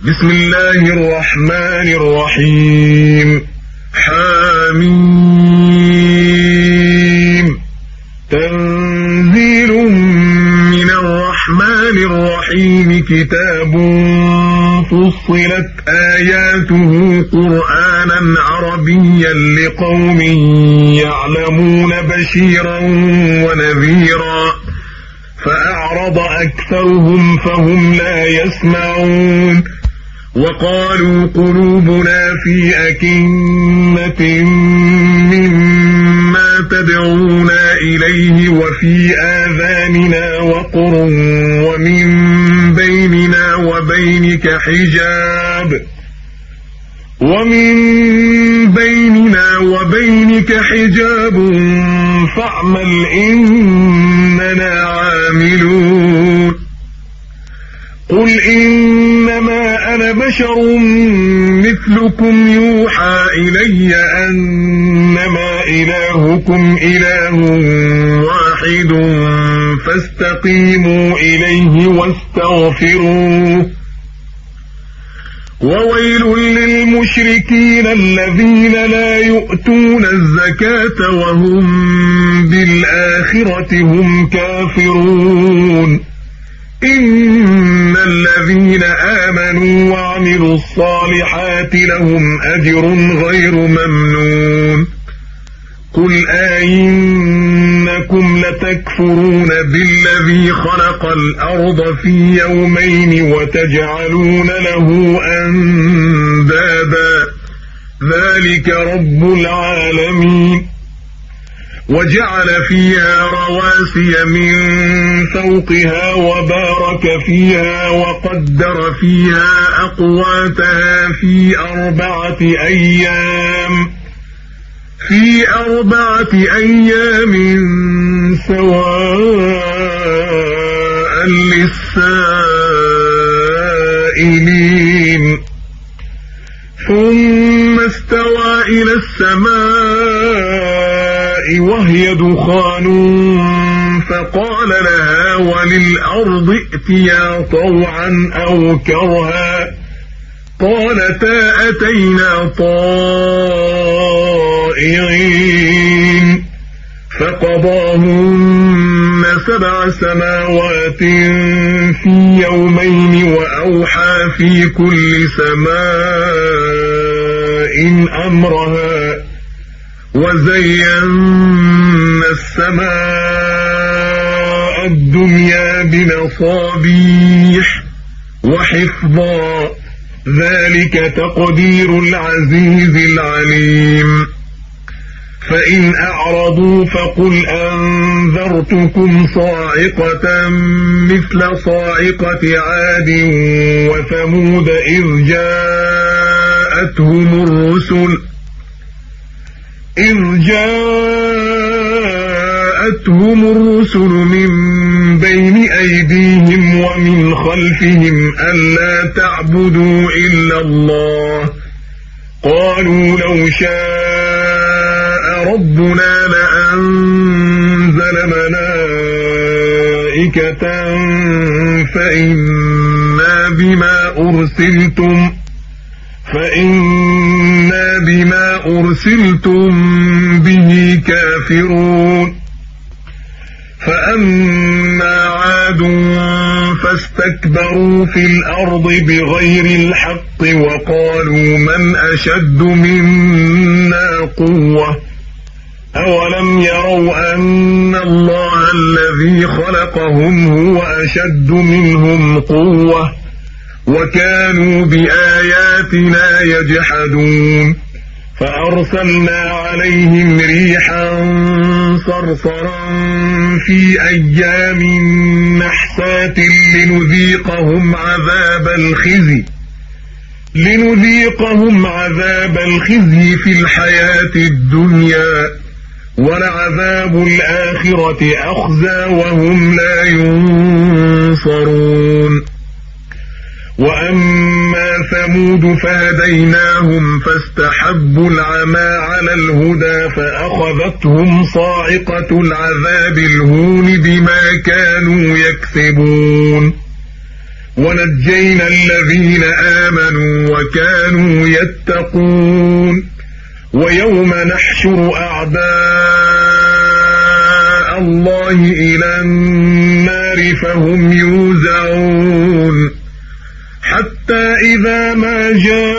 بسم الله الرحمن الرحيم. حميم. تنزيل من الرحمن الرحيم. كتاب فصلت آياته قرآنا عربيا لقوم يعلمون بشيرا ونذيرا فأعرض أكثرهم فهم لا يسمعون. وقالوا قلوبنا في أكنة مما تدعونا إليه وفي آذاننا وقر ومن بيننا وبينك حجاب فاعمل إننا عاملون. قل إنما أنا بشر مثلكم يوحى إلي أنما إلهكم إله واحد فاستقيموا إليه واستغفروه. وويل للمشركين الذين لا يؤتون الزكاة وهم بالآخرة هم كافرون. إن الذين آمنوا وعملوا الصالحات لهم أجر غير ممنون. قل أئنكم لتكفرون بالذي خلق الأرض في يومين وتجعلون له أندادا ذلك رب العالمين. وجعل فيها رواسي من فوقها وبارك فيها وقدر فيها أقواتها في أربعة أيام سواء للسائلين. ثم استوى إلى السماء وهي دخان فقال لها وللأرض ائتيا طوعا أو كرها قالتا أتينا طائعين. فقضاهن 7 سماوات في يومين وأوحى في كل سماء أمرها وزينا السماء الدنيا بمصابيح وحفظا ذلك تقدير العزيز العليم. فإن أعرضوا فقل أنذرتكم صاعقة مثل صاعقة عاد وثمود إذ جاءتهم الرسل من بين أيديهم ومن خلفهم ألا تعبدوا إلا الله قالوا لو شاء ربنا لأنزل ملائكة فإنا بما أرسلتم به كافرون. فأما عاد فاستكبروا في الأرض بغير الحق وقالوا من أشد منا قوة أولم يروا أن الله الذي خلقهم هو أشد منهم قوة وكانوا بآياتنا يجحدون. فأرسلنا عليهم ريحا صرصرا في أيام نحسات لنذيقهم عذاب الخزي في الحياة الدنيا ولعذاب الآخرة أخزى وهم لا ينصرون. وأما ثمود فهديناهم فاستحبوا العمى على الهدى فأخذتهم صاعقة العذاب الهون بما كانوا يكسبون. ونجينا الذين آمنوا وكانوا يتقون ويوم نحشر أعداء الله إلى النار فهم يوزعون حتى إذا ما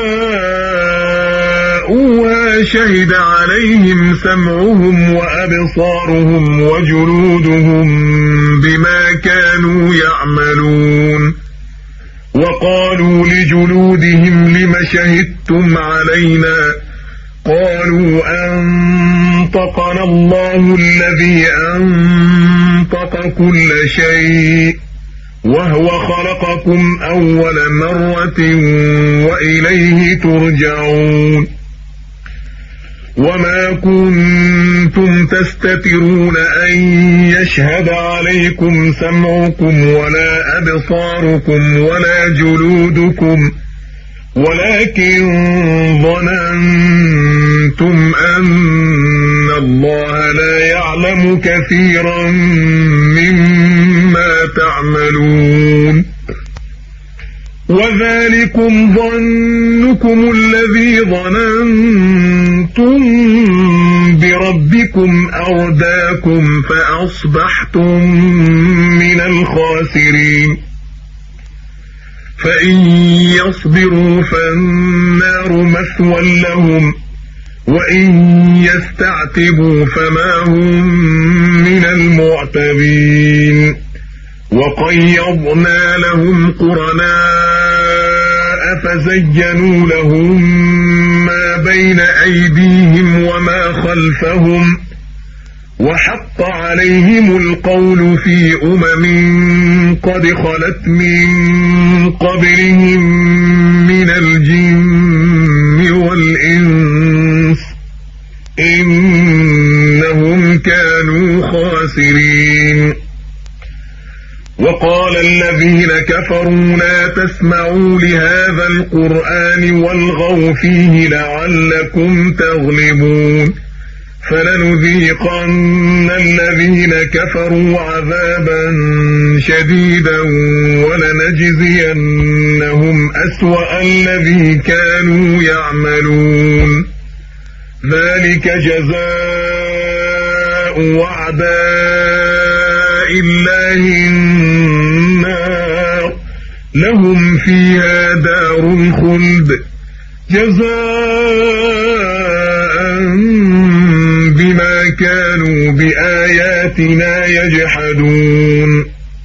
جاءوها شهد عليهم سمعهم وأبصارهم وجلودهم بما كانوا يعملون وقالوا لجلودهم لم شهدتم علينا قالوا أنطقنا الله الذي أنطق كل شيء وهو خلقكم أول مرة وإليه ترجعون وما كنتم تستترون أن يشهد عليكم سمعكم ولا أبصاركم ولا جلودكم ولكن ظننتم أن الله لا يعلم كثيرا مما تعملون وذلكم ظنكم الذي ظننتم بربكم أرداكم فأصبحتم من الخاسرين فإن يصبروا فالنار مثوى لهم وإن يستعتبوا فما هم من المعتبين وقيضنا لهم قرناء فزينوا لهم ما بين أيديهم وما خلفهم وحق عليهم القول في قد خلت من قبلهم من الجن والإنس إنهم كانوا خاسرين وقال الذين كفروا لا تسمعوا لهذا القرآن والغوا فيه لعلكم تغلبون فلنذيقن الذين كفروا عذابا شديدا ولنجزينهم أسوأ الذي كانوا يعملون ذلك جزاء أعداء الله النار لهم فيها دار الخلد جزاء بما كانوا بآياتنا يجحدون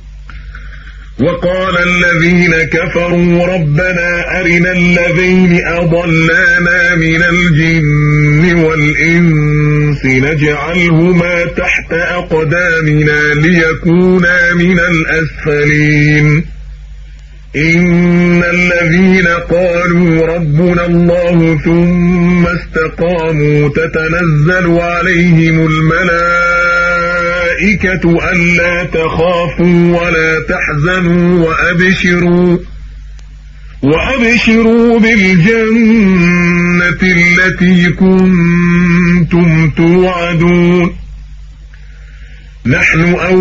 وقال الذين كفروا ربنا أرنا الذين أضلانا من الجن والإنس نجعلهما تحت أقدامنا ليكونا من الأسفلين إن الذين قالوا ربنا الله ثم استقاموا تتنزل عليهم الملائكة ألا تخافوا ولا تحزنوا وأبشروا بالجنة التي كنتم توعدون نحن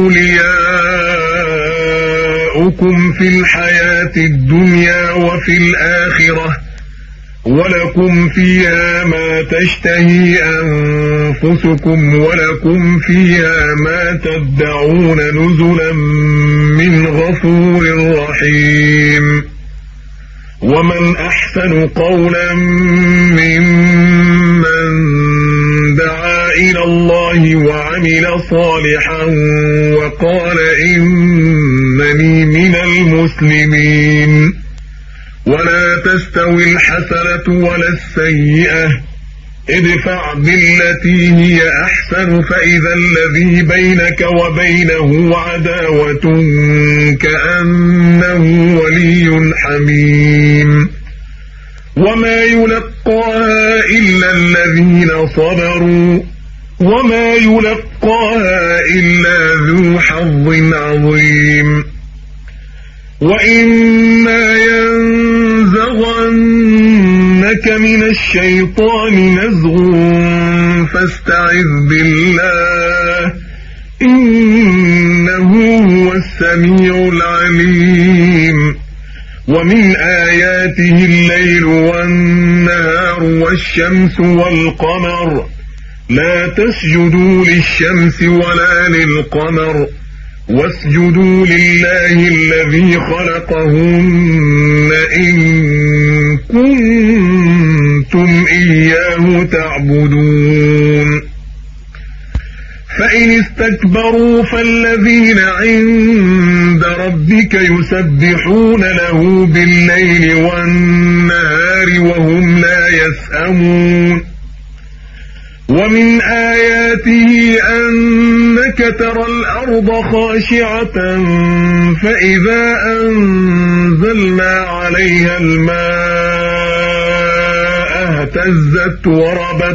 أولياؤكم في الحياة الدنيا وفي الآخرة ولكم فيها ما تشتهي أنفسكم ولكم فيها ما تدعون نزلا من غفور رحيم ومن أحسن قولا ممن دعا إلى الله وعمل صالحا وقال إنني من المسلمين ولا تستوي الحسنة ولا السيئة ادفع بالتي هي أحسن فإذا الذي بينك وبينه عداوة كأنه ولي حميم وما يلقاها إلا الذين صبروا وما يلقاها إلا ذو حظ عظيم وإما ينزغنك من الشيطان نزغ فاستعذ بالله إنه هو السميع العليم ومن آياته الليل والنهار والشمس والقمر لا تسجدوا للشمس ولا للقمر واسجدوا لله الذي خلقهن إن كنتم إياه تعبدون فإن استكبروا فالذين عند ربك يسبحون له بالليل والنهار وهم لا يسأمون ومن آياته أنك ترى الأرض خاشعة فإذا أنزلنا عليها الماء اهتزت وربت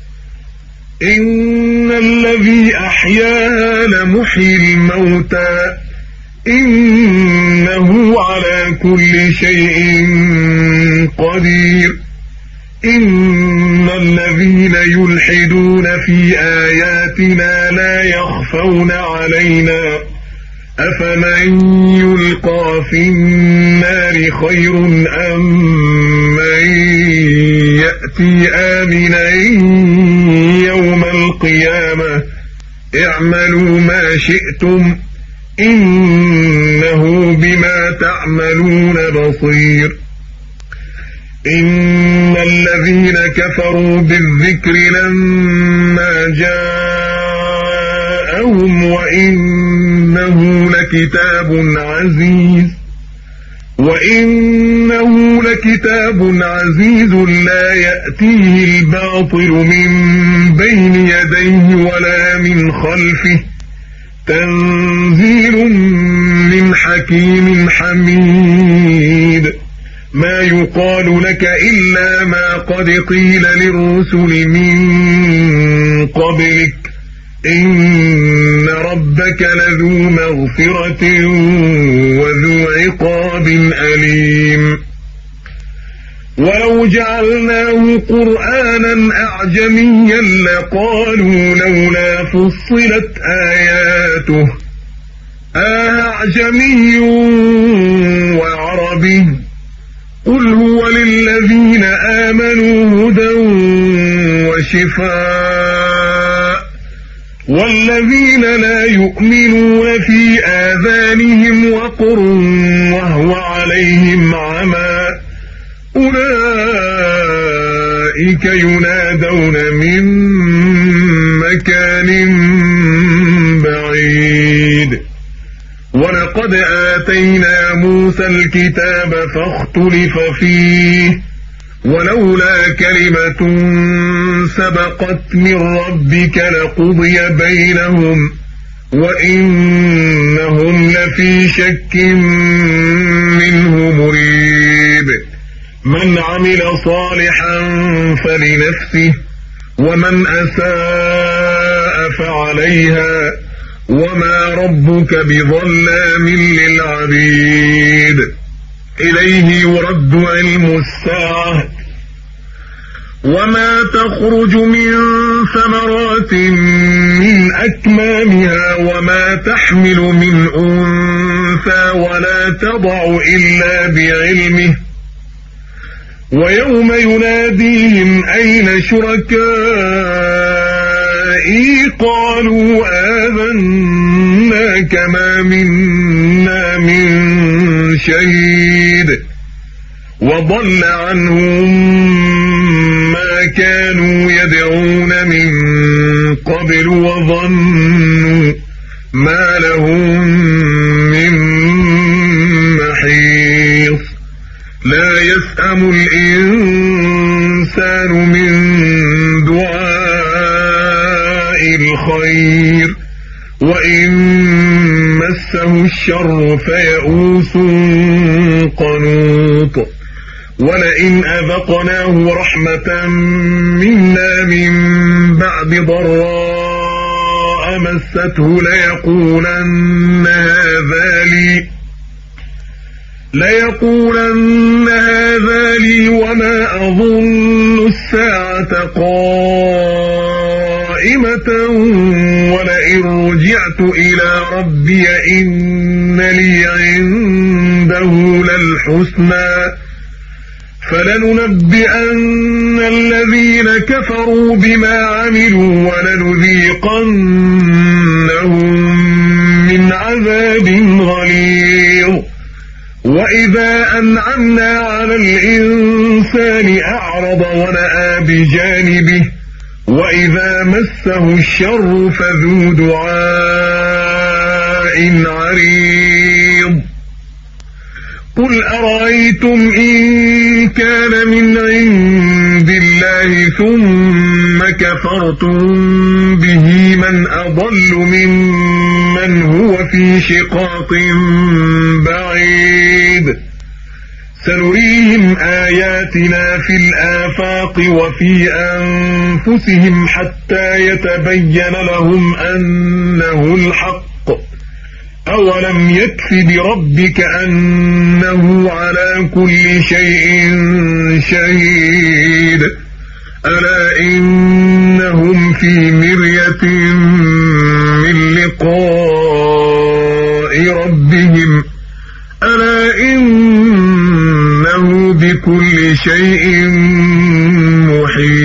إن الذي أحياها لمحيي الموتى إنه على كل شيء قدير إن الذين يلحدون في آياتنا لا يخفون علينا أفمن يلقى في النار خير أم من يأتي آمنا يوم القيامة اعملوا ما شئتم إنه بما تعملون بصير إن الذين كفروا بالذكر لما جاءهم وإنه لكتاب عزيز لا يأتيه الباطل من بين يديه ولا من خلفه تنزيل من حكيم حميد ما يقال لك إلا ما قد قيل للرسل من قبلك إن ربك لذو مغفرة وذو عقاب أليم ولو جعلناه قرآنا أعجميا لقالوا لولا فصلت آياته أعجمي وعربي قل هو للذين آمنوا هدى وشفاء والذين لا يؤمنون في آذانهم وقر وهو عليهم عمى أولئك ينادون من مكان بعيد ولقد آتينا موسى الكتاب فاختلف فيه ولولا كلمة سبقت من ربك لقضي بينهم وإنهم لفي شك منه مريب من عمل صالحا فلنفسه ومن أساء فعليها وما ربك بظلام للعبيد إليه يرد علم الساعة وما تخرج من ثمرات من أكمامها وما تحمل من أنثى ولا تضع إلا بعلمه ويوم يناديهم أين شركائي قالوا آذناك ما منا من شهيد وضل عنهم ما كانوا يدعون من قبل وظنوا ما لهم من محيص لا يسأم الإنسان من دعاء الخير وإن مسه الشر فيئوس قنوط ولئن أذقناه رحمة منا من بعد ضراء مسته ليقولن هذا لي وما أظن الساعة قائمة ولئن رجعت إلى ربي إن لي عنده للحسنى الحسنى فلننبئن الذين كفروا بما عملوا ولنذيقنهم من عذاب غليظ وإذا أنعمنا على الإنسان أعرض ونأى بجانبه وإذا مسه الشر فذو دعاء عريض قل أرأيتم إن كان من عند الله ثم كفرتم به من أضل ممن هو في شقاق بعيد سنريهم آياتنا في الآفاق وفي أنفسهم حتى يتبين لهم أنه الحق أولم يكف بربك أنه على كل شيء شهيد ألا إنهم في مرية من لقاء ربهم ألا إنه بكل شيء محيط